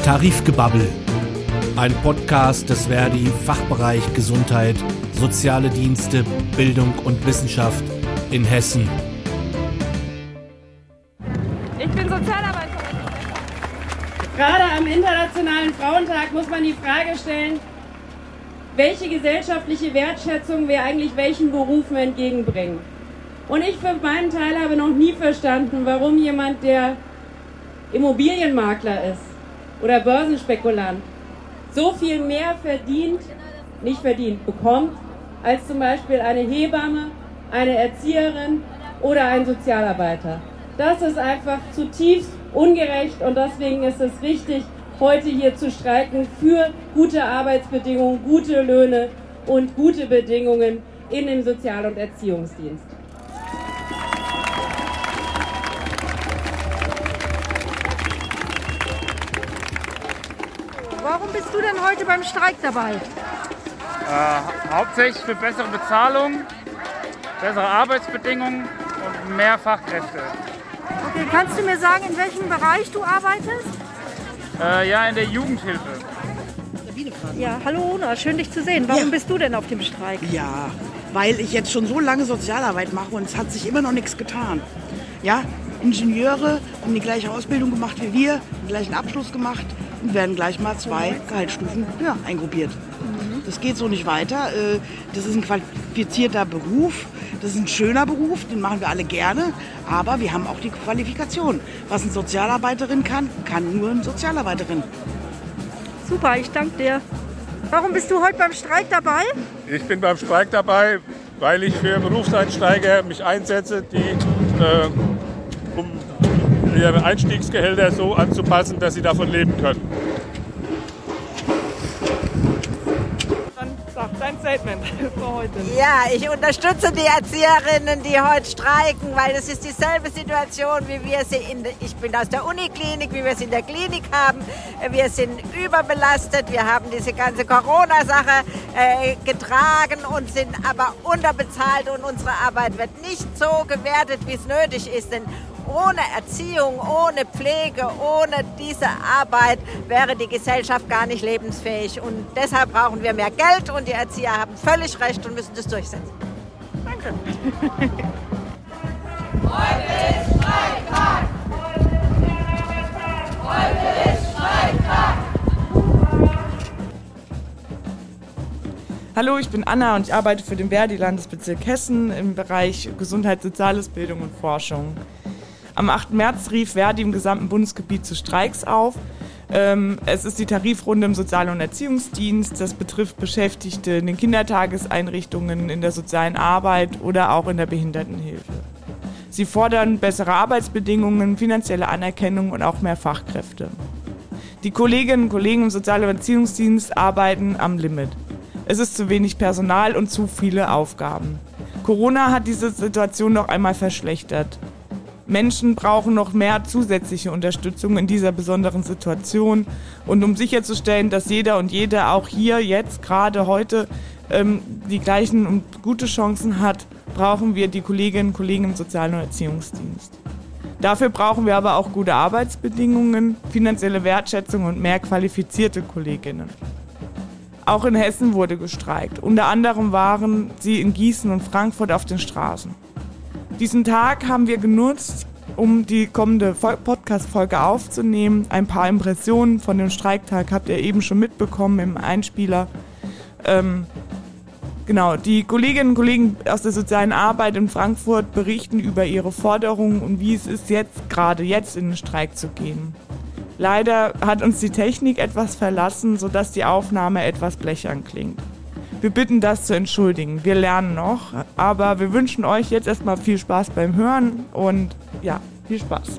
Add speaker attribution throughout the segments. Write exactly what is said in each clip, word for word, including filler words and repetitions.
Speaker 1: Tarifgebabbel, ein Podcast des Verdi Fachbereich Gesundheit, Soziale Dienste, Bildung und Wissenschaft in Hessen.
Speaker 2: Ich bin Sozialarbeiterin.
Speaker 3: Gerade am Internationalen Frauentag muss man die Frage stellen, welche gesellschaftliche Wertschätzung wir eigentlich welchen Berufen entgegenbringen. Und ich für meinen Teil habe noch nie verstanden, warum jemand, der Immobilienmakler ist oder Börsenspekulant, so viel mehr verdient, nicht verdient, bekommt, als zum Beispiel eine Hebamme, eine Erzieherin oder ein Sozialarbeiter. Das ist einfach zutiefst ungerecht und deswegen ist es wichtig, heute hier zu streiken für gute Arbeitsbedingungen, gute Löhne und gute Bedingungen in dem Sozial- und Erziehungsdienst.
Speaker 2: Warum bist du denn heute beim Streik dabei?
Speaker 4: Äh, hauptsächlich für bessere Bezahlung, bessere Arbeitsbedingungen und mehr Fachkräfte.
Speaker 2: Okay, kannst du mir sagen, in welchem Bereich du arbeitest?
Speaker 4: Äh, ja, in der Jugendhilfe.
Speaker 2: Ja, hallo Una, schön dich zu sehen. Warum
Speaker 5: Ja.
Speaker 2: bist du denn auf dem Streik?
Speaker 5: Ja, weil ich jetzt schon so lange Sozialarbeit mache und es hat sich immer noch nichts getan. Ja, Ingenieure haben die gleiche Ausbildung gemacht wie wir, den gleichen Abschluss gemacht und werden gleich mal zwei Gehaltsstufen höher eingruppiert. Das geht so nicht weiter. Äh, Das ist ein qualifizierter Beruf, das ist ein schöner Beruf, den machen wir alle gerne, aber wir haben auch die Qualifikation. Was eine Sozialarbeiterin kann, kann nur eine Sozialarbeiterin.
Speaker 2: Super, ich danke dir. Warum bist du heute beim Streik dabei?
Speaker 6: Ich bin beim Streik dabei, weil ich für Berufseinsteiger mich einsetze, die, äh, um ihre Einstiegsgehälter so anzupassen, dass sie davon leben können.
Speaker 7: Dein Statement für heute.
Speaker 8: Ja, ich unterstütze die Erzieherinnen, die heute streiken, weil es ist dieselbe Situation, wie wir sie in der, ich bin aus der Uniklinik, wie wir sie in der Klinik haben. Wir sind überbelastet, wir haben diese ganze Corona-Sache äh, getragen und sind aber unterbezahlt und unsere Arbeit wird nicht so gewertet, wie es nötig ist, denn ohne Erziehung, ohne Pflege, ohne diese Arbeit wäre die Gesellschaft gar nicht lebensfähig. Und deshalb brauchen wir mehr Geld und die Erzieher haben völlig recht und müssen das durchsetzen.
Speaker 7: Danke.
Speaker 9: Heute ist Streiktag! Heute ist Streiktag!
Speaker 7: Hallo, ich bin Anna und ich arbeite für den Verdi Landesbezirk Hessen im Bereich Gesundheit, Soziales, Bildung und Forschung. Am achten März rief Verdi im gesamten Bundesgebiet zu Streiks auf. Ähm, es ist die Tarifrunde im Sozial- und Erziehungsdienst. Das betrifft Beschäftigte in den Kindertageseinrichtungen, in der sozialen Arbeit oder auch in der Behindertenhilfe. Sie fordern bessere Arbeitsbedingungen, finanzielle Anerkennung und auch mehr Fachkräfte. Die Kolleginnen und Kollegen im Sozial- und Erziehungsdienst arbeiten am Limit. Es ist zu wenig Personal und zu viele Aufgaben. Corona hat diese Situation noch einmal verschlechtert. Menschen brauchen noch mehr zusätzliche Unterstützung in dieser besonderen Situation. Und um sicherzustellen, dass jeder und jede auch hier, jetzt, gerade heute, ähm, die gleichen und gute Chancen hat, brauchen wir die Kolleginnen und Kollegen im Sozial- und Erziehungsdienst. Dafür brauchen wir aber auch gute Arbeitsbedingungen, finanzielle Wertschätzung und mehr qualifizierte Kolleginnen. Auch in Hessen wurde gestreikt. Unter anderem waren sie in Gießen und Frankfurt auf den Straßen. Diesen Tag haben wir genutzt, um die kommende Podcast-Folge aufzunehmen. Ein paar Impressionen von dem Streiktag habt ihr eben schon mitbekommen im Einspieler. Ähm, genau, die Kolleginnen und Kollegen aus der sozialen Arbeit in Frankfurt berichten über ihre Forderungen und wie es ist, jetzt gerade jetzt in den Streik zu gehen. Leider hat uns die Technik etwas verlassen, sodass die Aufnahme etwas blechern klingt. Wir bitten das zu entschuldigen. Wir lernen noch, aber wir wünschen euch jetzt erstmal viel Spaß beim Hören und ja, viel Spaß.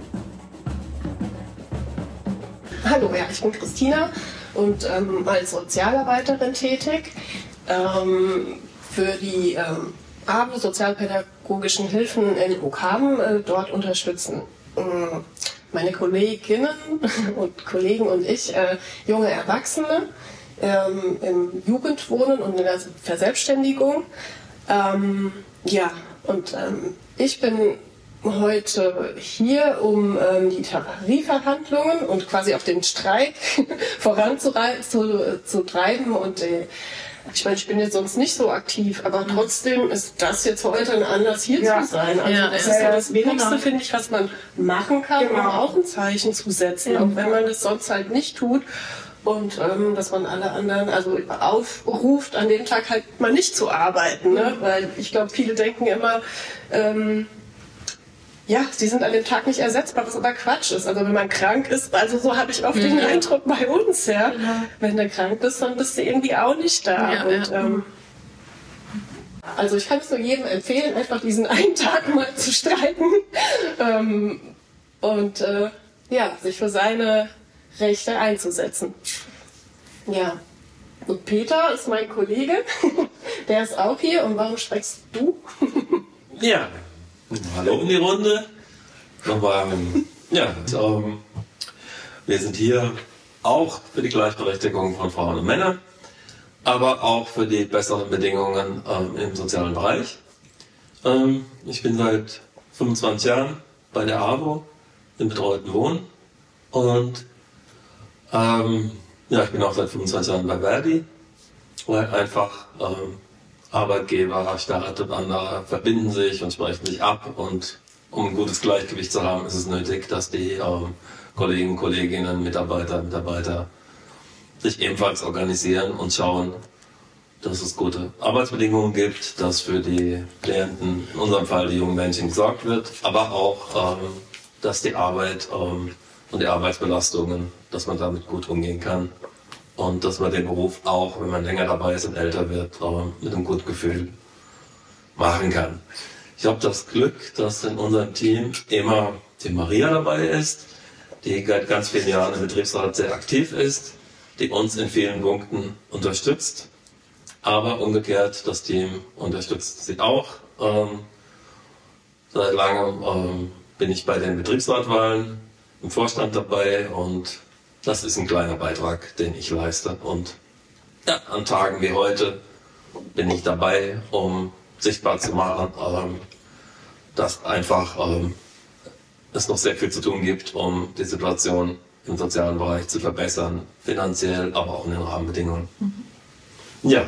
Speaker 10: Hallo, ja, ich bin Christina und ähm, als Sozialarbeiterin tätig ähm, für die ähm, A B E sozialpädagogischen Hilfen in Oakhaven äh, dort unterstützen. Ähm, meine Kolleginnen und Kollegen und ich, äh, junge Erwachsene, Ähm, im Jugendwohnen und in der Verselbstständigung. Ähm, ja, und ähm, ich bin heute hier, um ähm, die Tarifverhandlungen und quasi auch den Streik voranzutreiben zu, zu treiben. Und äh, ich meine, ich bin jetzt sonst nicht so aktiv, aber trotzdem ist das jetzt heute ein Anlass, hier ja. zu sein. Also
Speaker 11: ja,
Speaker 10: das
Speaker 11: ja,
Speaker 10: ist so
Speaker 11: ja,
Speaker 10: das Wenigste,
Speaker 11: genau.
Speaker 10: finde ich, was man machen kann,
Speaker 11: genau.
Speaker 10: um auch ein Zeichen zu setzen,
Speaker 11: ja.
Speaker 10: auch wenn man das sonst halt nicht tut. Und ähm, dass man alle anderen also aufruft, an dem Tag halt mal nicht zu arbeiten. Ne? Weil ich glaube, viele denken immer, ähm, ja, sie sind an dem Tag nicht ersetzbar, was aber Quatsch ist. Also wenn man krank ist, also so habe ich oft den
Speaker 11: ja.
Speaker 10: Eindruck bei uns, ja.
Speaker 11: Genau.
Speaker 10: Wenn du krank bist, dann bist du irgendwie auch nicht da.
Speaker 11: Ja,
Speaker 10: und,
Speaker 11: ja.
Speaker 10: Ähm, also ich kann es nur jedem empfehlen, einfach diesen einen Tag mal zu streiken ähm, und äh, ja, sich für seine Rechte einzusetzen. Ja. Und Peter ist mein Kollege, der ist auch hier. Und warum streikst du?
Speaker 12: Ja, hallo in die Runde. Nochmal, ja, ähm, wir sind hier auch für die Gleichberechtigung von Frauen und Männern, aber auch für die besseren Bedingungen ähm, im sozialen Bereich. Ähm, ich bin seit fünfundzwanzig Jahren bei der AWO im betreuten Wohnen und ähm, ja, ich bin auch seit fünfundzwanzig Jahren bei Verdi, weil einfach ähm, Arbeitgeber, Staat und andere verbinden sich und sprechen sich ab, und um ein gutes Gleichgewicht zu haben, ist es nötig, dass die ähm, Kollegen, Kolleginnen, Mitarbeiter, Mitarbeiter sich ebenfalls organisieren und schauen, dass es gute Arbeitsbedingungen gibt, dass für die Klienten, in unserem Fall die jungen Menschen, gesorgt wird, aber auch, ähm, dass die Arbeit ähm, und die Arbeitsbelastungen, dass man damit gut umgehen kann und dass man den Beruf auch, wenn man länger dabei ist und älter wird, ähm, mit einem guten Gefühl machen kann. Ich habe das Glück, dass in unserem Team immer die Maria dabei ist, die seit ganz vielen Jahren im Betriebsrat sehr aktiv ist, die uns in vielen Punkten unterstützt. Aber umgekehrt, das Team unterstützt sie auch. Ähm, seit langem ähm, bin ich bei den Betriebsratwahlen im Vorstand dabei, und das ist ein kleiner Beitrag, den ich leiste. Und ja, an Tagen wie heute bin ich dabei, um sichtbar zu machen, ähm, dass einfach ähm, es noch sehr viel zu tun gibt, um die Situation im sozialen Bereich zu verbessern, finanziell, aber auch in den Rahmenbedingungen. Mhm. Ja,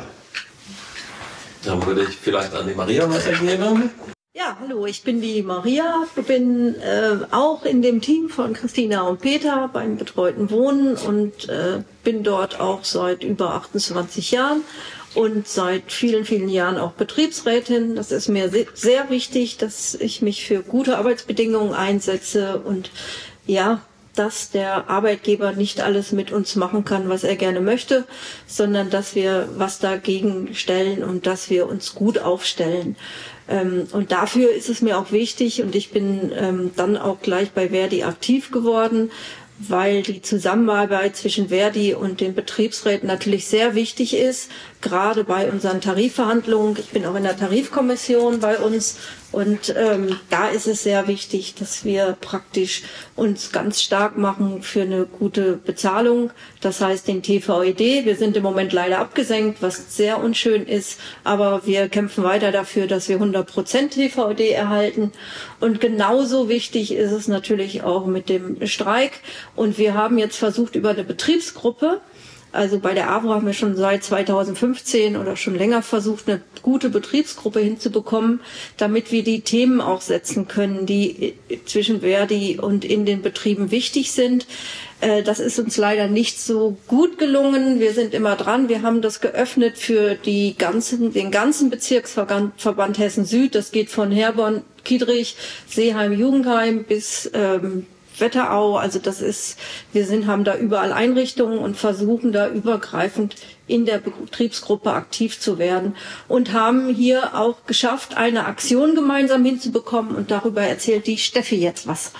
Speaker 12: dann würde ich vielleicht an die Maria weitergeben.
Speaker 13: Ja, hallo, ich bin die Maria, bin äh, auch in dem Team von Christina und Peter beim betreuten Wohnen und äh, bin dort auch seit über achtundzwanzig Jahren und seit vielen, vielen Jahren auch Betriebsrätin. Das ist mir se- sehr wichtig, dass ich mich für gute Arbeitsbedingungen einsetze und ja, dass der Arbeitgeber nicht alles mit uns machen kann, was er gerne möchte, sondern dass wir was dagegen stellen und dass wir uns gut aufstellen. Ähm, und dafür ist es mir auch wichtig, und ich bin ähm, dann auch gleich bei Verdi aktiv geworden, weil die Zusammenarbeit zwischen Verdi und den Betriebsräten natürlich sehr wichtig ist, gerade bei unseren Tarifverhandlungen. Ich bin auch in der Tarifkommission bei uns, und ähm, da ist es sehr wichtig, dass wir praktisch uns ganz stark machen für eine gute Bezahlung. Das heißt den T V E D. Wir sind im Moment leider abgesenkt, was sehr unschön ist, aber wir kämpfen weiter dafür, dass wir hundert Prozent T V E D erhalten. Und genauso wichtig ist es natürlich auch mit dem Streik. Und wir haben jetzt versucht, über eine Betriebsgruppe, also bei der AWO haben wir schon seit zweitausendfünfzehn oder schon länger versucht, eine gute Betriebsgruppe hinzubekommen, damit wir die Themen auch setzen können, die zwischen Verdi und in den Betrieben wichtig sind. Das ist uns leider nicht so gut gelungen. Wir sind immer dran. Wir haben das geöffnet für die ganzen, den ganzen Bezirksverband Verband Hessen Süd. Das geht von Herborn, Kiedrich, Seeheim, Jugendheim bis ähm, Wetterau, also das ist, wir sind, haben da überall Einrichtungen und versuchen da übergreifend in der Betriebsgruppe aktiv zu werden und haben hier auch geschafft, eine Aktion gemeinsam hinzubekommen, und darüber erzählt die Steffi jetzt was.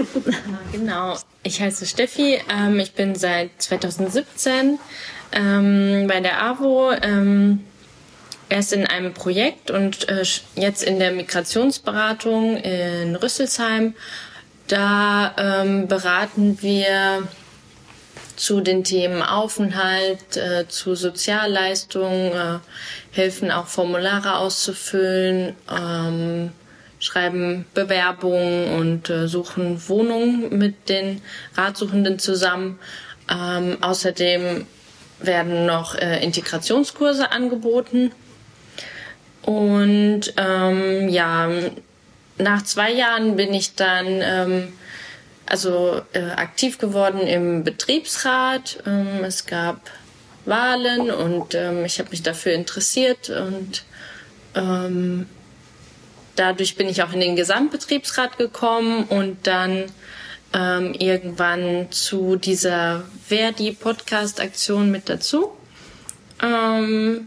Speaker 14: Genau, ich heiße Steffi, ähm, ich bin seit zweitausendsiebzehn ähm, bei der AWO, ähm, erst in einem Projekt und äh, jetzt in der Migrationsberatung in Rüsselsheim. Da ähm, beraten wir zu den Themen Aufenthalt, äh, zu Sozialleistungen, äh, helfen auch Formulare auszufüllen, ähm, schreiben Bewerbungen und äh, suchen Wohnungen mit den Ratsuchenden zusammen. Ähm, außerdem werden noch äh, Integrationskurse angeboten. Und ähm, ja, nach zwei Jahren bin ich dann ähm, also äh, aktiv geworden im Betriebsrat. Ähm, es gab Wahlen und ähm, ich habe mich dafür interessiert und ähm, dadurch bin ich auch in den Gesamtbetriebsrat gekommen und dann ähm, irgendwann zu dieser Verdi-Podcast-Aktion mit dazu. Ähm,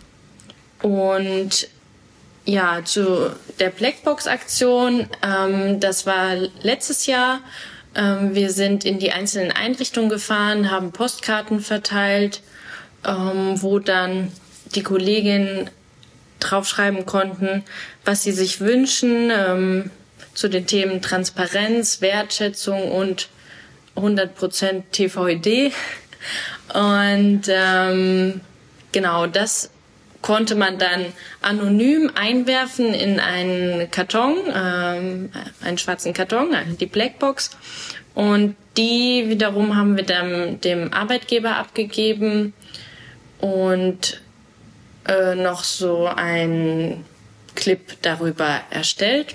Speaker 14: und ja, zu der Blackbox-Aktion, ähm, das war letztes Jahr. Ähm, wir sind in die einzelnen Einrichtungen gefahren, haben Postkarten verteilt, ähm, wo dann die Kolleginnen draufschreiben konnten, was sie sich wünschen, ähm, zu den Themen Transparenz, Wertschätzung und hundert Prozent T V E D. Und ähm, genau, das konnte man dann anonym einwerfen in einen Karton, ähm, einen schwarzen Karton, die Blackbox. Und die wiederum haben wir dann dem Arbeitgeber abgegeben und äh, noch so ein Clip darüber erstellt.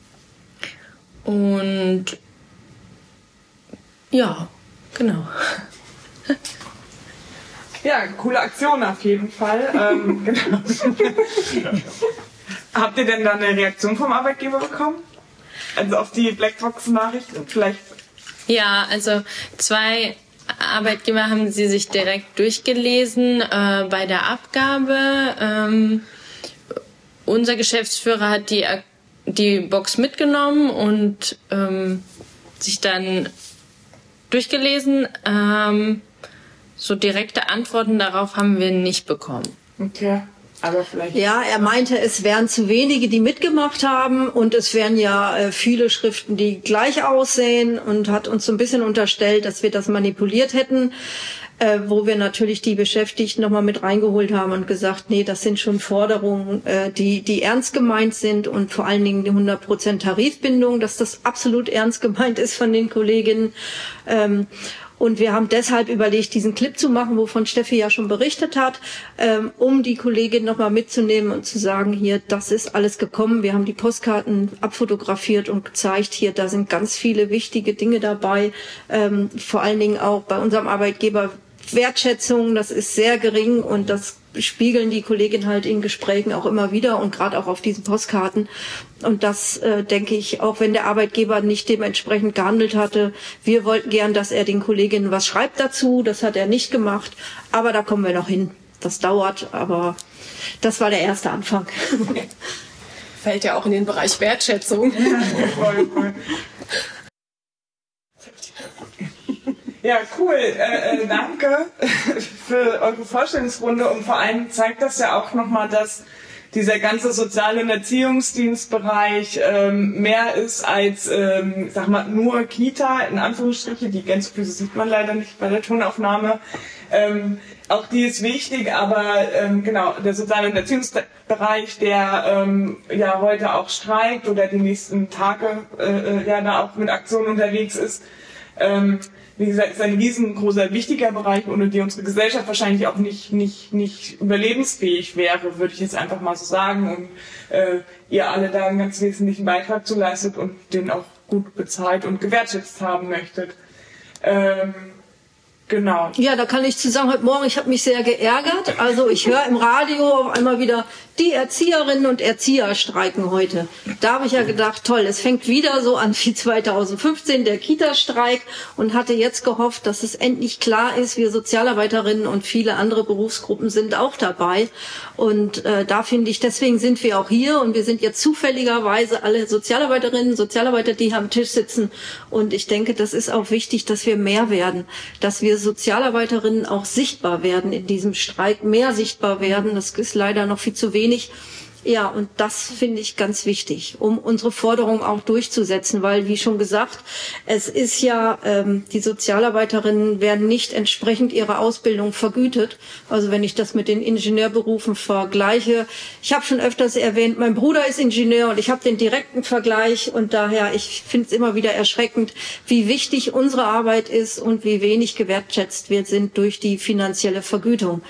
Speaker 14: Und ja, genau.
Speaker 7: Ja, coole Aktion auf jeden Fall. ähm, genau. Habt ihr denn da eine Reaktion vom Arbeitgeber bekommen? Also auf die Blackbox-Nachricht vielleicht?
Speaker 14: Ja, also zwei Arbeitgeber haben sie sich direkt durchgelesen äh, bei der Abgabe. Ähm, unser Geschäftsführer hat die, die Box mitgenommen und ähm, sich dann durchgelesen. Ähm, So direkte Antworten darauf haben wir nicht bekommen.
Speaker 7: Okay, aber vielleicht...
Speaker 13: Ja, er meinte, es wären zu wenige, die mitgemacht haben und es wären ja äh, viele Schriften, die gleich aussehen und hat uns so ein bisschen unterstellt, dass wir das manipuliert hätten, äh, wo wir natürlich die Beschäftigten nochmal mit reingeholt haben und gesagt, nee, das sind schon Forderungen, äh, die, die ernst gemeint sind und vor allen Dingen die hundert Prozent Tarifbindung, dass das absolut ernst gemeint ist von den Kolleginnen. Ähm, Und wir haben deshalb überlegt, diesen Clip zu machen, wovon Steffi ja schon berichtet hat, ähm, um die Kollegin nochmal mitzunehmen und zu sagen, hier, das ist alles gekommen. Wir haben die Postkarten abfotografiert und gezeigt, hier, da sind ganz viele wichtige Dinge dabei. Ähm, vor allen Dingen auch bei unserem Arbeitgeber Wertschätzung, das ist sehr gering und das spiegeln die Kolleginnen halt in Gesprächen auch immer wieder und gerade auch auf diesen Postkarten. Und das äh, denke ich, auch wenn der Arbeitgeber nicht dementsprechend gehandelt hatte, wir wollten gern, dass er den Kolleginnen was schreibt dazu. Das hat er nicht gemacht, aber da kommen wir noch hin. Das dauert, aber das war der erste Anfang.
Speaker 10: Fällt ja auch in den Bereich Wertschätzung.
Speaker 7: Ja, cool. Äh, äh, danke für eure Vorstellungsrunde und vor allem zeigt das ja auch nochmal, dass dieser ganze Sozial- und Erziehungsdienstbereich ähm, mehr ist als, ähm, sag mal, nur Kita, in Anführungsstrichen. Die Gänsefüße sieht man leider nicht bei der Tonaufnahme. Ähm, auch die ist wichtig, aber ähm, genau, der Sozial- und Erziehungsbereich, der ähm, ja heute auch streikt oder die nächsten Tage äh, ja da auch mit Aktionen unterwegs ist, ähm, wie gesagt, ist ein riesengroßer, wichtiger Bereich, ohne die unsere Gesellschaft wahrscheinlich auch nicht, nicht, nicht überlebensfähig wäre, würde ich jetzt einfach mal so sagen. Und äh, ihr alle da einen ganz wesentlichen Beitrag zu leistet und den auch gut bezahlt und gewertschätzt haben möchtet. Ähm, genau.
Speaker 13: Ja, da kann ich zu sagen, heute Morgen, ich habe mich sehr geärgert. Also ich höre im Radio auf einmal wieder, die Erzieherinnen und Erzieher streiken heute. Da habe ich ja gedacht, toll, es fängt wieder so an wie zweitausendfünfzehn, der Kita-Streik, und hatte jetzt gehofft, dass es endlich klar ist, wir Sozialarbeiterinnen und viele andere Berufsgruppen sind auch dabei. Und äh, da finde ich, deswegen sind wir auch hier und wir sind jetzt zufälligerweise alle Sozialarbeiterinnen, Sozialarbeiter, die hier am Tisch sitzen. Und ich denke, das ist auch wichtig, dass wir mehr werden, dass wir Sozialarbeiterinnen auch sichtbar werden in diesem Streik, mehr sichtbar werden. Das ist leider noch viel zu wenig. Ja, und das finde ich ganz wichtig, um unsere Forderung auch durchzusetzen, weil, wie schon gesagt, es ist ja, ähm, die Sozialarbeiterinnen werden nicht entsprechend ihrer Ausbildung vergütet. Also wenn ich das mit den Ingenieurberufen vergleiche, ich habe schon öfters erwähnt, mein Bruder ist Ingenieur und ich habe den direkten Vergleich und daher, ich finde es immer wieder erschreckend, wie wichtig unsere Arbeit ist und wie wenig gewertschätzt wir sind durch die finanzielle Vergütung.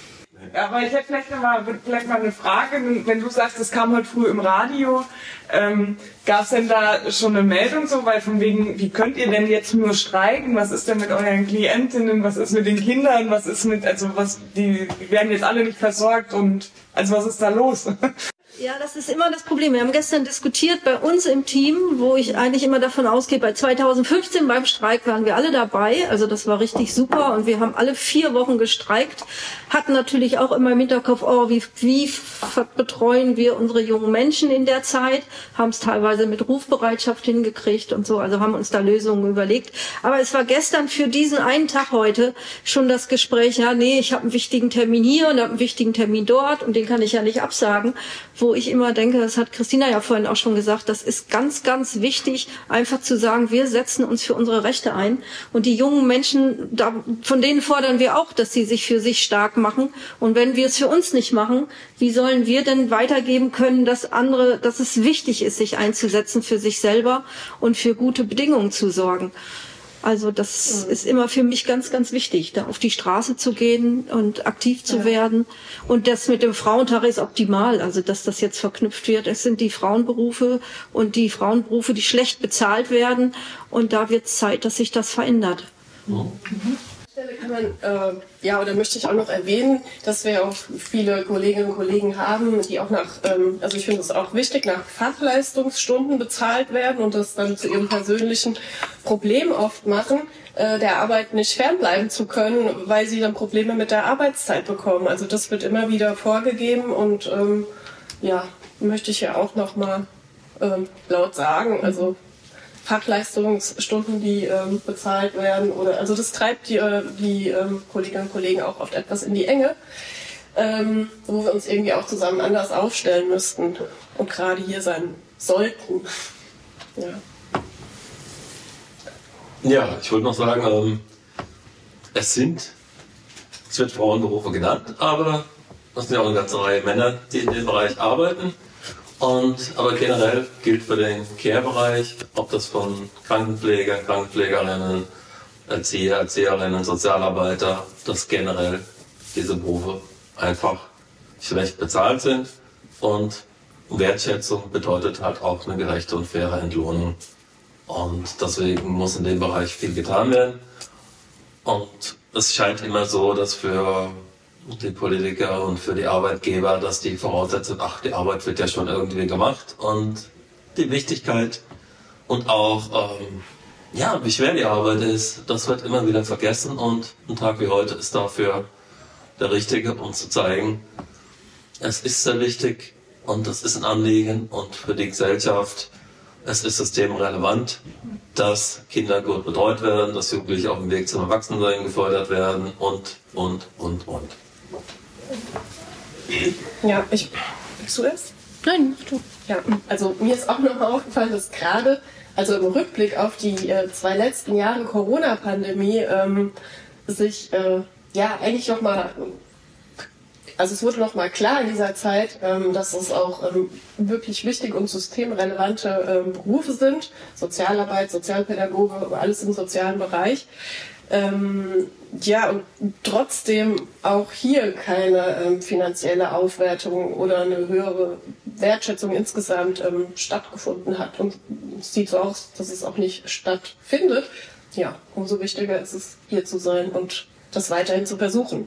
Speaker 7: Ja, aber ich hätte vielleicht noch mal, vielleicht mal eine Frage, wenn du sagst, es kam heute früh im Radio, ähm, gab es denn da schon eine Meldung so, weil von wegen, wie könnt ihr denn jetzt nur streiken, was ist denn mit euren Klientinnen, was ist mit den Kindern, was ist mit, also was, die, die werden jetzt alle nicht versorgt und, also was ist da los?
Speaker 13: Ja, das ist immer das Problem. Wir haben gestern diskutiert bei uns im Team, wo ich eigentlich immer davon ausgehe, bei zweitausendfünfzehn beim Streik waren wir alle dabei. Also das war richtig super und wir haben alle vier Wochen gestreikt. Hatten natürlich auch immer im Hinterkopf, oh, wie, wie betreuen wir unsere jungen Menschen in der Zeit? Haben es teilweise mit Rufbereitschaft hingekriegt und so. Also haben uns da Lösungen überlegt. Aber es war gestern für diesen einen Tag heute schon das Gespräch, ja, nee, ich habe einen wichtigen Termin hier und habe einen wichtigen Termin dort und den kann ich ja nicht absagen. Wo ich immer denke, das hat Christina ja vorhin auch schon gesagt, das ist ganz, ganz wichtig, einfach zu sagen, wir setzen uns für unsere Rechte ein. Und die jungen Menschen, da, von denen fordern wir auch, dass sie sich für sich stark machen. Und wenn wir es für uns nicht machen, wie sollen wir denn weitergeben können, dass andere, dass es wichtig ist, sich einzusetzen für sich selber und für gute Bedingungen zu sorgen? Also das ist immer für mich ganz, ganz wichtig, da auf die Straße zu gehen und aktiv zu ja. werden. Und das mit dem Frauentag ist optimal, also dass das jetzt verknüpft wird. Es sind die Frauenberufe und die Frauenberufe, die schlecht bezahlt werden. Und da wird es Zeit, dass sich das verändert.
Speaker 10: Mhm. Stelle kann man, äh, ja, oder möchte ich auch noch erwähnen, dass wir auch viele Kolleginnen und Kollegen haben, die auch nach, ähm, also ich finde es auch wichtig, nach Fachleistungsstunden bezahlt werden und das dann zu ihrem persönlichen Problem oft machen, äh, der Arbeit nicht fernbleiben zu können, weil sie dann Probleme mit der Arbeitszeit bekommen. Also das wird immer wieder vorgegeben und ähm, ja, möchte ich ja auch noch mal ähm, laut sagen, also Fachleistungsstunden, die ähm, bezahlt werden, oder also das treibt die, äh, die ähm, Kolleginnen und Kollegen auch oft etwas in die Enge, ähm, wo wir uns irgendwie auch zusammen anders aufstellen müssten und gerade hier sein sollten. Ja,
Speaker 12: ja, ich wollte noch sagen, ähm, es sind, es wird Frauenberufe genannt, aber es sind ja auch eine ganze Reihe Männer, die in dem Bereich arbeiten. Und, aber generell gilt für den Care-Bereich, ob das von Krankenpfleger, Krankenpflegerinnen, Erzieher, Erzieherinnen, Sozialarbeiter, dass generell diese Berufe einfach schlecht bezahlt sind. Und Wertschätzung bedeutet halt auch eine gerechte und faire Entlohnung. Und deswegen muss in dem Bereich viel getan werden. Und es scheint immer so, dass für die Politiker und für die Arbeitgeber, dass die Voraussetzung, ach, die Arbeit wird ja schon irgendwie gemacht, und die Wichtigkeit und auch, ähm, ja, wie schwer die Arbeit ist, das wird immer wieder vergessen, und ein Tag wie heute ist dafür der richtige, um zu zeigen, es ist sehr wichtig und es ist ein Anliegen und für die Gesellschaft, es ist systemrelevant, dass Kinder gut betreut werden, dass Jugendliche auf dem Weg zum Erwachsensein gefördert werden und, und, und, und.
Speaker 10: Ja, ich. Bist du es?
Speaker 14: Nein, mach du.
Speaker 10: Ja, also mir ist auch nochmal aufgefallen, dass gerade, also im Rückblick auf die äh, zwei letzten Jahre Corona-Pandemie, ähm, sich, äh, ja, eigentlich nochmal, also es wurde nochmal klar in dieser Zeit, ähm, dass es auch ähm, wirklich wichtig und systemrelevante ähm, Berufe sind. Sozialarbeit, Sozialpädagoge, alles im sozialen Bereich. Ähm, ja, und trotzdem auch hier keine ähm, finanzielle Aufwertung oder eine höhere Wertschätzung insgesamt ähm, stattgefunden hat. Und es sieht so aus, dass es auch nicht stattfindet. Ja, umso wichtiger ist es, hier zu sein und das weiterhin zu versuchen.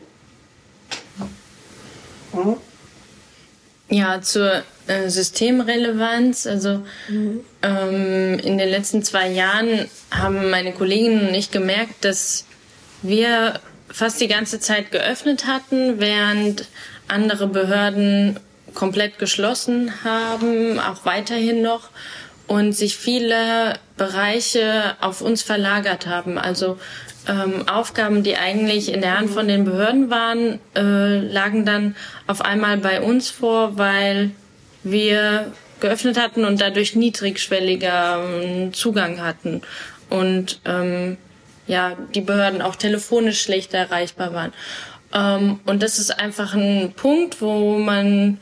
Speaker 14: Mhm. Ja, zur äh, Systemrelevanz. Also mhm. ähm, in den letzten zwei Jahren haben meine Kolleginnen und ich gemerkt, dass wir fast die ganze Zeit geöffnet hatten, während andere Behörden komplett geschlossen haben, auch weiterhin noch, und sich viele Bereiche auf uns verlagert haben. Also ähm, Aufgaben, die eigentlich in der Hand von den Behörden waren, äh, lagen dann auf einmal bei uns vor, weil wir geöffnet hatten und dadurch niedrigschwelliger ähm, Zugang hatten und ähm, ja, die Behörden auch telefonisch schlechter erreichbar waren. Ähm, und das ist einfach ein Punkt, wo man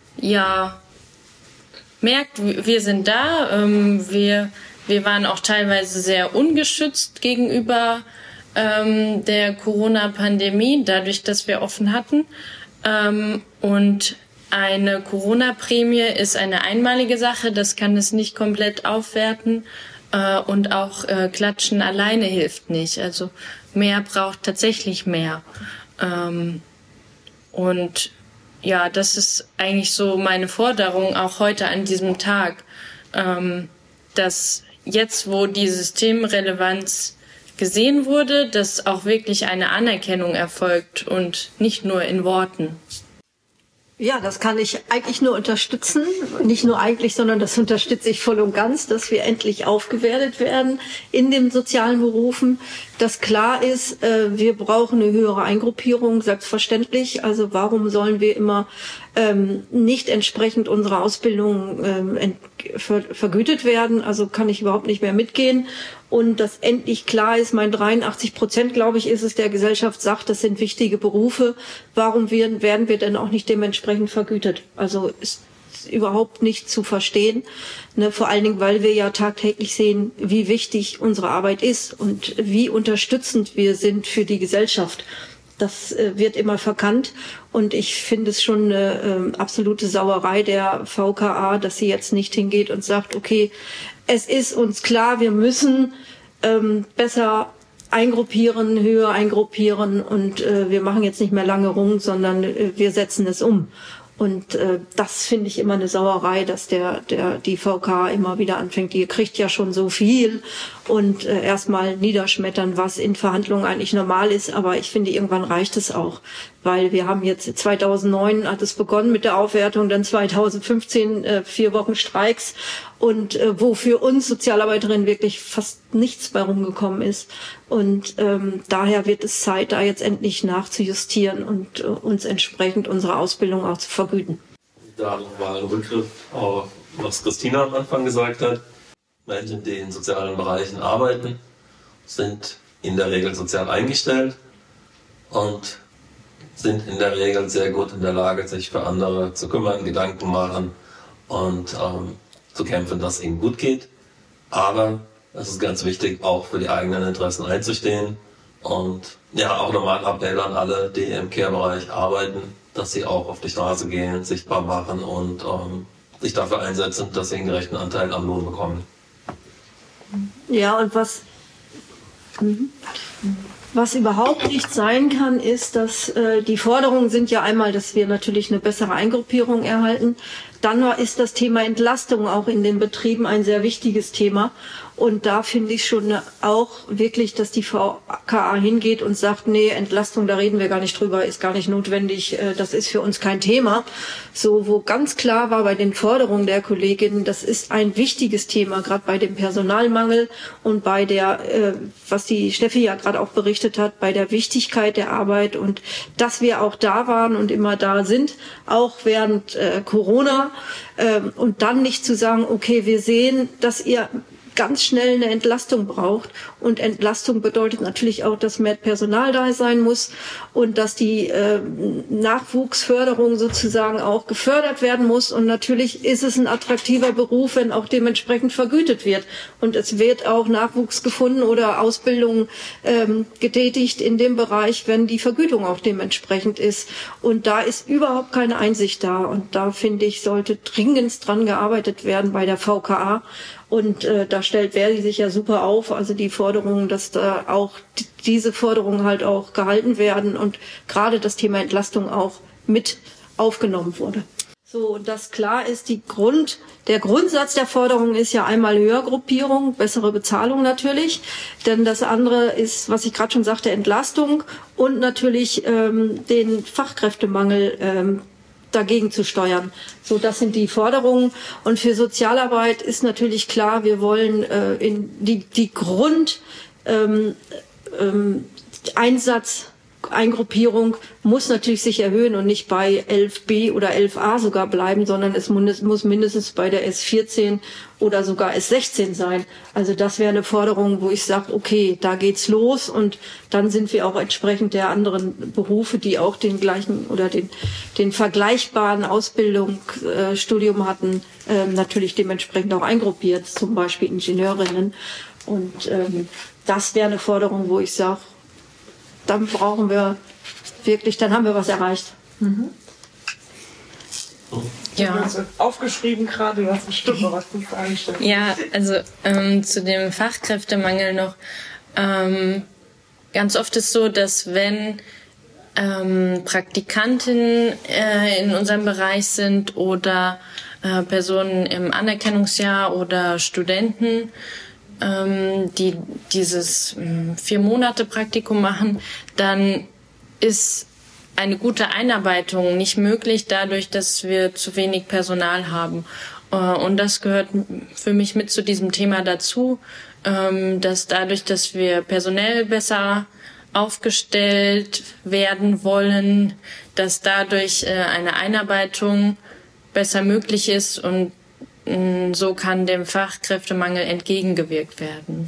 Speaker 14: ja merkt, wir sind da, ähm, wir, wir waren auch teilweise sehr ungeschützt gegenüber ähm, der Corona-Pandemie, dadurch, dass wir offen hatten. Ähm, und eine Corona-Prämie ist eine einmalige Sache, das kann es nicht komplett aufwerten. Äh, und auch äh, Klatschen alleine hilft nicht. Also mehr braucht tatsächlich mehr. Ähm, und ja, das ist eigentlich so meine Forderung, auch heute an diesem Tag, ähm, dass jetzt, wo die Systemrelevanz gesehen wurde, dass auch wirklich eine Anerkennung erfolgt und nicht nur in Worten.
Speaker 13: Ja, das kann ich eigentlich nur unterstützen. Nicht nur eigentlich, sondern das unterstütze ich voll und ganz, dass wir endlich aufgewertet werden in den sozialen Berufen. Dass klar ist, wir brauchen eine höhere Eingruppierung, selbstverständlich. Also warum sollen wir immer ähm, nicht entsprechend unserer Ausbildung ähm, ver vergütet werden? Also kann ich überhaupt nicht mehr mitgehen. Und dass endlich klar ist, mein dreiundachtzig Prozent, glaube ich, ist es, der Gesellschaft sagt, das sind wichtige Berufe. Warum werden, werden wir denn auch nicht dementsprechend vergütet? Also ist überhaupt nicht zu verstehen. Ne, vor allen Dingen, weil wir ja tagtäglich sehen, wie wichtig unsere Arbeit ist und wie unterstützend wir sind für die Gesellschaft. Das äh, wird immer verkannt. Und ich finde es schon eine äh, absolute Sauerei der V K A, dass sie jetzt nicht hingeht und sagt, okay, es ist uns klar, wir müssen ähm, besser eingruppieren, höher eingruppieren und äh, wir machen jetzt nicht mehr lange rum, sondern äh, wir setzen es um. Und äh, das finde ich immer eine Sauerei, dass der, der, die V K immer wieder anfängt. Die kriegt ja schon so viel und äh, erstmal niederschmettern, was in Verhandlungen eigentlich normal ist. Aber ich finde, irgendwann reicht es auch. Weil wir haben jetzt zweitausendneun hat es begonnen mit der Aufwertung, dann zweitausendfünfzehn äh, vier Wochen Streiks und äh, wo für uns Sozialarbeiterinnen wirklich fast nichts bei rumgekommen ist. Und ähm, daher wird es Zeit, da jetzt endlich nachzujustieren und äh, uns entsprechend unsere Ausbildung auch zu vergüten.
Speaker 12: Da nochmal ein Rückgriff auf was Christina am Anfang gesagt hat. Menschen, die in sozialen Bereichen arbeiten, sind in der Regel sozial eingestellt und sind in der Regel sehr gut in der Lage, sich für andere zu kümmern, Gedanken machen und ähm, zu kämpfen, dass es ihnen gut geht. Aber es ist ganz wichtig, auch für die eigenen Interessen einzustehen. Und ja, auch nochmal ein Appell an alle, die im Care-Bereich arbeiten, dass sie auch auf die Straße gehen, sichtbar machen und ähm, sich dafür einsetzen, dass sie einen gerechten Anteil am Lohn bekommen.
Speaker 13: Ja, und was... Mhm. Was überhaupt nicht sein kann, ist, dass äh, die Forderungen sind ja einmal, dass wir natürlich eine bessere Eingruppierung erhalten. Dann ist das Thema Entlastung auch in den Betrieben ein sehr wichtiges Thema. Und da finde ich schon auch wirklich, dass die V K A hingeht und sagt, nee, Entlastung, da reden wir gar nicht drüber, ist gar nicht notwendig, das ist für uns kein Thema. So, wo ganz klar war bei den Forderungen der Kolleginnen, das ist ein wichtiges Thema, gerade bei dem Personalmangel und bei der, was die Steffi ja gerade auch berichtet hat, bei der Wichtigkeit der Arbeit und dass wir auch da waren und immer da sind, auch während Corona. Und dann nicht zu sagen, okay, wir sehen, dass ihr ganz schnell eine Entlastung braucht. Und Entlastung bedeutet natürlich auch, dass mehr Personal da sein muss und dass die äh, Nachwuchsförderung sozusagen auch gefördert werden muss. Und natürlich ist es ein attraktiver Beruf, wenn auch dementsprechend vergütet wird. Und es wird auch Nachwuchs gefunden oder Ausbildung ähm, getätigt in dem Bereich, wenn die Vergütung auch dementsprechend ist. Und da ist überhaupt keine Einsicht da. Und da, finde ich, sollte dringend dran gearbeitet werden bei der V K A. Und äh, da stellt Verdi sich ja super auf, also die Forderung, dass da auch diese Forderungen halt auch gehalten werden und gerade das Thema Entlastung auch mit aufgenommen wurde. So, und das klar ist, die Grund, der Grundsatz der Forderung ist ja einmal Höhergruppierung, bessere Bezahlung natürlich, denn das andere ist, was ich gerade schon sagte, Entlastung und natürlich ähm, den Fachkräftemangel ähm, dagegen zu steuern. So, das sind die Forderungen. Und für Sozialarbeit ist natürlich klar, wir wollen äh, in die, die Grund ähm, ähm, Einsatz Eingruppierung muss natürlich sich erhöhen und nicht bei elf b oder elf a sogar bleiben, sondern es muss mindestens bei der S vierzehn oder sogar S sechzehn sein. Also das wäre eine Forderung, wo ich sage, okay, da geht's los und dann sind wir auch entsprechend der anderen Berufe, die auch den gleichen oder den, den vergleichbaren Ausbildungsstudium äh, hatten, äh, natürlich dementsprechend auch eingruppiert, zum Beispiel Ingenieurinnen. Und ähm, das wäre eine Forderung, wo ich sage, dann brauchen wir wirklich, dann haben wir was erreicht. Mhm.
Speaker 7: Ja. Aufgeschrieben gerade, du hast bestimmt noch was zu sagen.
Speaker 14: Ja, also ähm, zu dem Fachkräftemangel noch. Ähm, ganz oft ist so, dass wenn ähm, Praktikantinnen äh, in unserem Bereich sind oder äh, Personen im Anerkennungsjahr oder Studenten, ähm, die dieses ähm, vier Monate Praktikum machen, dann ist eine gute Einarbeitung nicht möglich, dadurch, dass wir zu wenig Personal haben. Und das gehört für mich mit zu diesem Thema dazu, dass dadurch, dass wir personell besser aufgestellt werden wollen, dass dadurch eine Einarbeitung besser möglich ist und so kann dem Fachkräftemangel entgegengewirkt werden.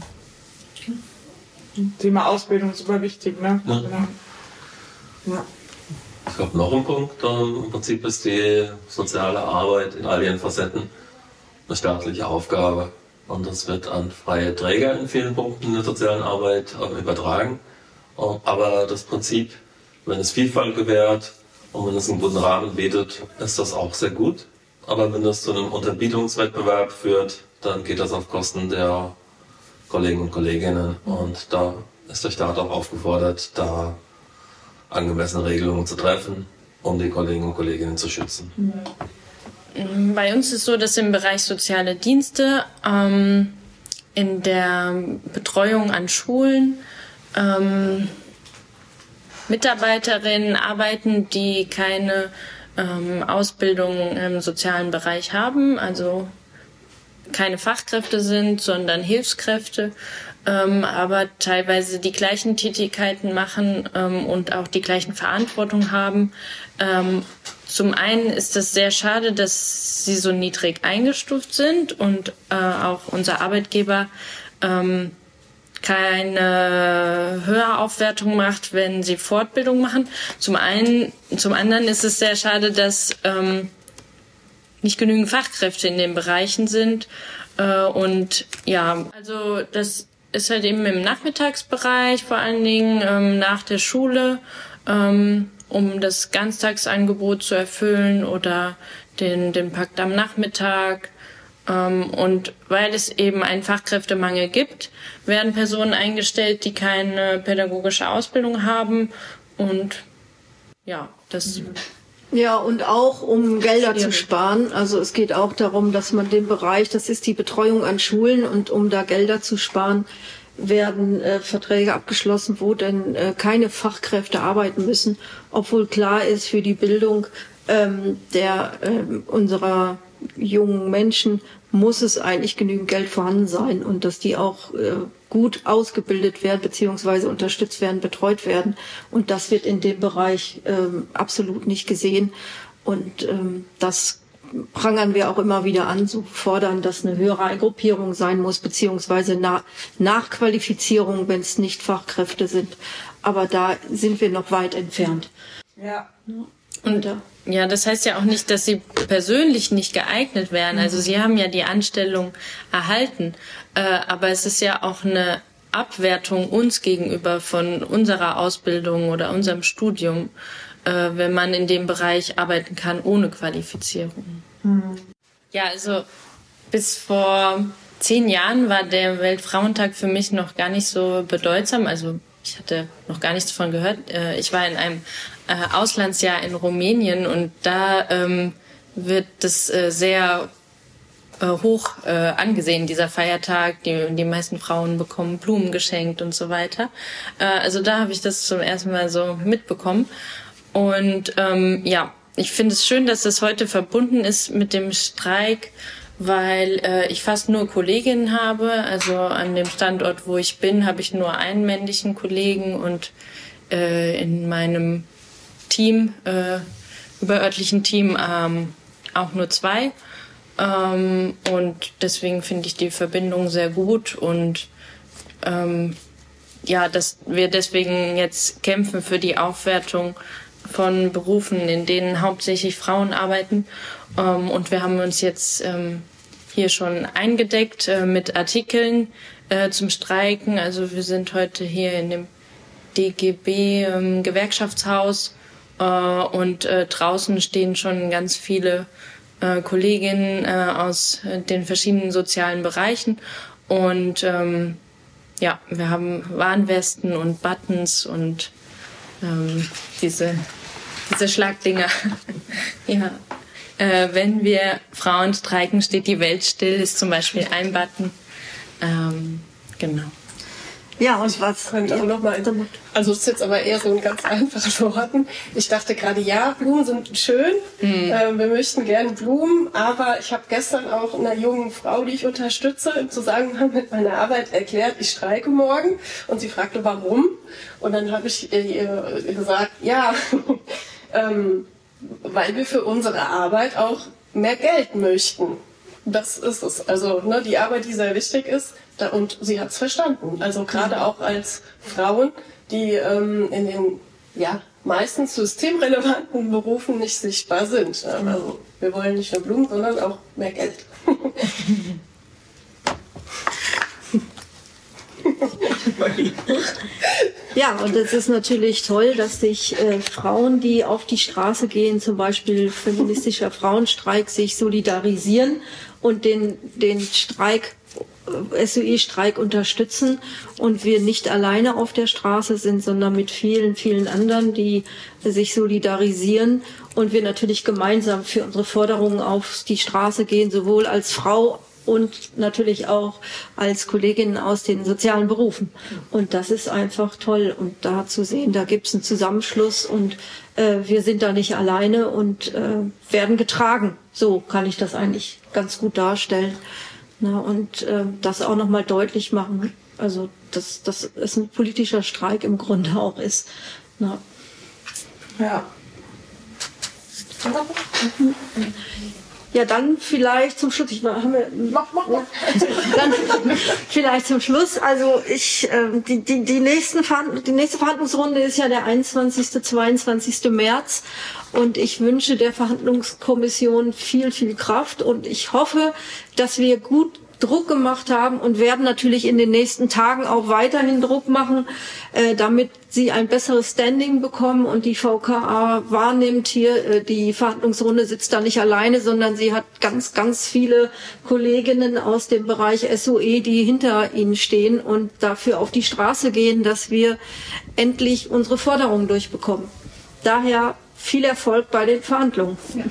Speaker 7: Thema Ausbildung ist super wichtig, ne?
Speaker 12: Ja.
Speaker 7: Ja.
Speaker 12: Ich glaube, noch ein Punkt, ähm, im Prinzip ist die soziale Arbeit in all ihren Facetten eine staatliche Aufgabe. Und das wird an freie Träger in vielen Punkten der sozialen Arbeit äh, übertragen. Ähm, aber das Prinzip, wenn es Vielfalt gewährt und wenn es einen guten Rahmen bietet, ist das auch sehr gut. Aber wenn das zu einem Unterbietungswettbewerb führt, dann geht das auf Kosten der Kollegen und Kolleginnen. Und da ist der Staat auch aufgefordert, da angemessene Regelungen zu treffen, um die Kollegen und Kolleginnen zu schützen.
Speaker 14: Bei uns ist es so, dass im Bereich soziale Dienste ähm, in der Betreuung an Schulen ähm, Mitarbeiterinnen arbeiten, die keine ähm, Ausbildung im sozialen Bereich haben, also keine Fachkräfte sind, sondern Hilfskräfte, ähm, aber teilweise die gleichen Tätigkeiten machen ähm, und auch die gleichen Verantwortung haben. Ähm, zum einen ist es sehr schade, dass sie so niedrig eingestuft sind und äh, auch unser Arbeitgeber ähm, keine Höheraufwertung macht, wenn sie Fortbildung machen. Zum einen, zum anderen ist es sehr schade, dass ähm, nicht genügend Fachkräfte in den Bereichen sind. Äh, und ja, also das ist halt eben im Nachmittagsbereich, vor allen Dingen ähm, nach der Schule, ähm, um das Ganztagsangebot zu erfüllen oder den, den Pakt am Nachmittag. Ähm, und weil es eben einen Fachkräftemangel gibt, werden Personen eingestellt, die keine pädagogische Ausbildung haben. Und ja, das...
Speaker 13: Ja, und auch um Gelder zu sparen. Also es geht auch darum, dass man den Bereich, das ist die Betreuung an Schulen, und um da Gelder zu sparen, werden äh, Verträge abgeschlossen, wo denn äh, keine Fachkräfte arbeiten müssen, obwohl klar ist für die Bildung ähm, der äh, unserer jungen Menschen muss es eigentlich genügend Geld vorhanden sein und dass die auch äh, gut ausgebildet werden beziehungsweise unterstützt werden, betreut werden. Und das wird in dem Bereich ähm, absolut nicht gesehen. Und ähm, das prangern wir auch immer wieder an, so fordern, dass eine höhere Eingruppierung sein muss, beziehungsweise Na- Nachqualifizierung, wenn es nicht Fachkräfte sind. Aber da sind wir noch weit entfernt.
Speaker 7: Ja.
Speaker 14: Und ja, das heißt ja auch nicht, dass sie persönlich nicht geeignet wären. Also sie haben ja die Anstellung erhalten. Äh, aber es ist ja auch eine Abwertung uns gegenüber von unserer Ausbildung oder unserem Studium, äh, wenn man in dem Bereich arbeiten kann ohne Qualifizierung. Mhm. Ja, also bis vor zehn Jahren war der Weltfrauentag für mich noch gar nicht so bedeutsam. Also ich hatte noch gar nichts davon gehört. Ich war in einem Auslandsjahr in Rumänien und da ähm, wird das äh, sehr äh, hoch äh, angesehen, dieser Feiertag. Die, die meisten Frauen bekommen Blumen geschenkt und so weiter. Äh, also da habe ich das zum ersten Mal so mitbekommen. Und ähm, ja, ich finde es schön, dass es heute verbunden ist mit dem Streik, weil äh, ich fast nur Kolleginnen habe. Also an dem Standort, wo ich bin, habe ich nur einen männlichen Kollegen und äh, in meinem Team, äh, überörtlichen Team, ähm, auch nur zwei. Ähm, und deswegen finde ich die Verbindung sehr gut und ähm, ja, dass wir deswegen jetzt kämpfen für die Aufwertung von Berufen, in denen hauptsächlich Frauen arbeiten. Ähm, und wir haben uns jetzt ähm, hier schon eingedeckt äh, mit Artikeln äh, zum Streiken. Also wir sind heute hier in dem D G B ähm, Gewerkschaftshaus äh, und äh, draußen stehen schon ganz viele äh, Kolleginnen äh, aus äh, den verschiedenen sozialen Bereichen. Und ähm, ja, wir haben Warnwesten und Buttons und ähm, diese, diese Schlagdinger. Ja. Äh, wenn wir Frauen streiken, steht die Welt still, ist zum Beispiel ein Button. Ähm, genau.
Speaker 13: Ja, und was?
Speaker 10: Könnte auch noch mal, also es ist jetzt aber eher so in ganz einfachen Worten. Ich dachte gerade, ja, Blumen sind schön, mhm. äh, wir möchten gerne Blumen, aber ich habe gestern auch einer jungen Frau, die ich unterstütze, im Zusammenhang mit meiner Arbeit erklärt, ich streike morgen, und sie fragte, warum, und dann habe ich ihr gesagt, ja, ähm, weil wir für unsere Arbeit auch mehr Geld möchten. Das ist es. Also ne, die Arbeit, die sehr wichtig ist, da, und sie hat es verstanden. Also gerade auch als Frauen, die ähm, in den ja meistens systemrelevanten Berufen nicht sichtbar sind. Also wir wollen nicht nur Blumen, sondern auch mehr Geld.
Speaker 13: Ja, und es ist natürlich toll, dass sich äh, Frauen, die auf die Straße gehen, zum Beispiel feministischer Frauenstreik, sich solidarisieren und den, den Streik, äh, S O E-Streik unterstützen und wir nicht alleine auf der Straße sind, sondern mit vielen, vielen anderen, die äh, sich solidarisieren und wir natürlich gemeinsam für unsere Forderungen auf die Straße gehen, sowohl als Frau und natürlich auch als Kolleginnen aus den sozialen Berufen. Und das ist einfach toll. Und da zu sehen, da gibt es einen Zusammenschluss und äh, wir sind da nicht alleine und äh, werden getragen. So kann ich das eigentlich ganz gut darstellen. Na, und äh, das auch nochmal deutlich machen. Also, dass, dass es ein politischer Streik im Grunde auch ist. Na. Ja. Ja, dann vielleicht zum Schluss. Ich haben wir, mach, mach, mach. Dann vielleicht zum Schluss. Also ich, äh, die, die, die, nächsten Verhand die nächste Verhandlungsrunde ist ja der einundzwanzigste, zweiundzwanzigste März. Und ich wünsche der Verhandlungskommission viel, viel Kraft. Und ich hoffe, dass wir gut Druck gemacht haben und werden natürlich in den nächsten Tagen auch weiterhin Druck machen, äh, damit sie ein besseres Standing bekommen und die V K A wahrnimmt hier, äh, die Verhandlungsrunde sitzt da nicht alleine, sondern sie hat ganz, ganz viele Kolleginnen aus dem Bereich S O E, die hinter ihnen stehen und dafür auf die Straße gehen, dass wir endlich unsere Forderungen durchbekommen. Daher viel Erfolg bei den Verhandlungen. Ja.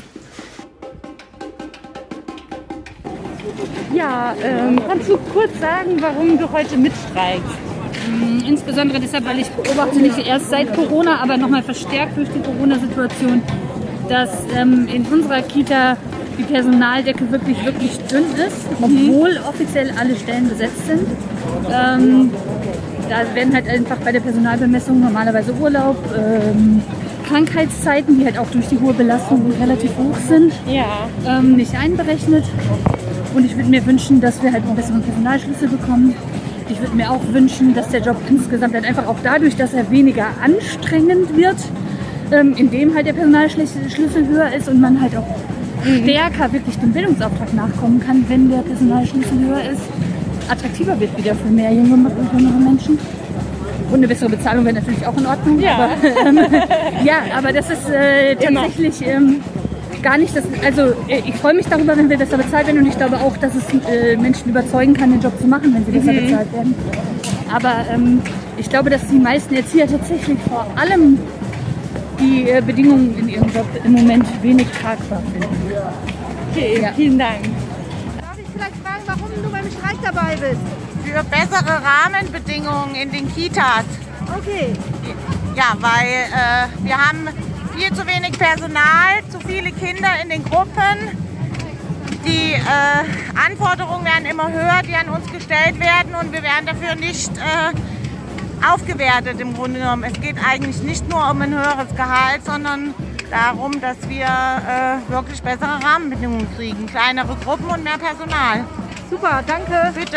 Speaker 2: Ja, ähm, kannst du kurz sagen, warum du heute mitstreikst?
Speaker 11: Insbesondere deshalb, weil ich beobachte nicht erst seit Corona, aber nochmal verstärkt durch die Corona-Situation, dass ähm, in unserer Kita die Personaldecke wirklich, wirklich dünn ist, obwohl offiziell alle Stellen besetzt sind. Ähm, da werden halt einfach bei der Personalbemessung normalerweise Urlaub, ähm, Krankheitszeiten, die halt auch durch die hohe Belastung relativ hoch sind,
Speaker 2: ja.
Speaker 11: ähm, nicht einberechnet. Und ich würde mir wünschen, dass wir halt einen besseren Personalschlüssel bekommen. Ich würde mir auch wünschen, dass der Job insgesamt halt einfach auch dadurch, dass er weniger anstrengend wird, ähm, indem halt der Personalschlüssel höher ist und man halt auch mhm. stärker wirklich dem Bildungsauftrag nachkommen kann, wenn der Personalschlüssel höher ist, attraktiver wird wieder für mehr junge, jüngere Menschen. Und eine bessere Bezahlung wäre natürlich auch in Ordnung.
Speaker 2: Ja,
Speaker 11: aber, ähm, ja, aber das ist äh, tatsächlich ähm, gar nicht das. Also äh, ich freue mich darüber, wenn wir besser bezahlt werden und ich glaube auch, dass es äh, Menschen überzeugen kann, den Job zu machen, wenn sie besser mhm. bezahlt werden. Aber ähm, ich glaube, dass die meisten Erzieher tatsächlich vor allem die äh, Bedingungen in ihrem Job im Moment wenig tragbar finden.
Speaker 2: Okay, ja. Vielen Dank. Darf ich vielleicht fragen, warum du beim Streik dabei bist?
Speaker 15: Für bessere Rahmenbedingungen in den Kitas.
Speaker 2: Okay.
Speaker 15: Ja, weil äh, wir haben viel zu wenig Personal, zu viele Kinder in den Gruppen. Die äh, Anforderungen werden immer höher, die an uns gestellt werden und wir werden dafür nicht äh, aufgewertet im Grunde genommen. Es geht eigentlich nicht nur um ein höheres Gehalt, sondern darum, dass wir äh, wirklich bessere Rahmenbedingungen kriegen. Kleinere Gruppen und mehr Personal.
Speaker 2: Super, danke.
Speaker 15: Bitte.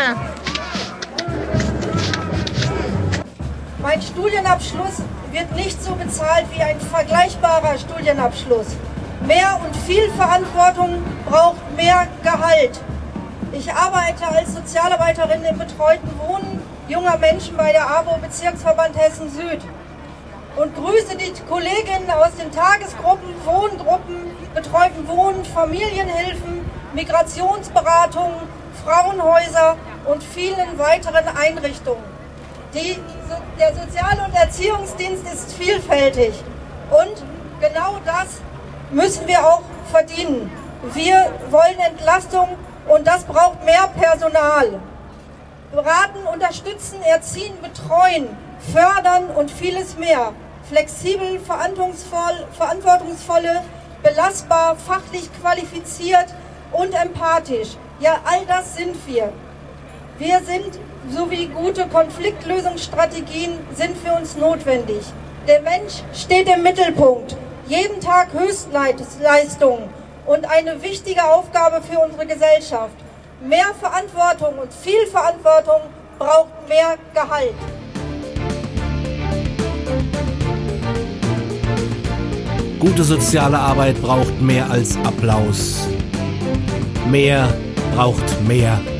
Speaker 16: Mein Studienabschluss wird nicht so bezahlt wie ein vergleichbarer Studienabschluss. Mehr und viel Verantwortung braucht mehr Gehalt. Ich arbeite als Sozialarbeiterin im betreuten Wohnen junger Menschen bei der A W O Bezirksverband Hessen Süd und grüße die Kolleginnen aus den Tagesgruppen, Wohngruppen, betreuten Wohnen, Familienhilfen, Migrationsberatungen, Frauenhäuser und vielen weiteren Einrichtungen. Die, der Sozial- und Erziehungsdienst ist vielfältig und genau das müssen wir auch verdienen. Wir wollen Entlastung und das braucht mehr Personal. Beraten, unterstützen, erziehen, betreuen, fördern und vieles mehr. Flexibel, verantwortungsvoll, verantwortungsvolle, belastbar, fachlich qualifiziert und empathisch. Ja, all das sind wir. Wir sind, sowie gute Konfliktlösungsstrategien sind für uns notwendig. Der Mensch steht im Mittelpunkt. Jeden Tag Höchstleistung und eine wichtige Aufgabe für unsere Gesellschaft. Mehr Verantwortung und viel Verantwortung braucht mehr Gehalt.
Speaker 1: Gute soziale Arbeit braucht mehr als Applaus. Mehr braucht mehr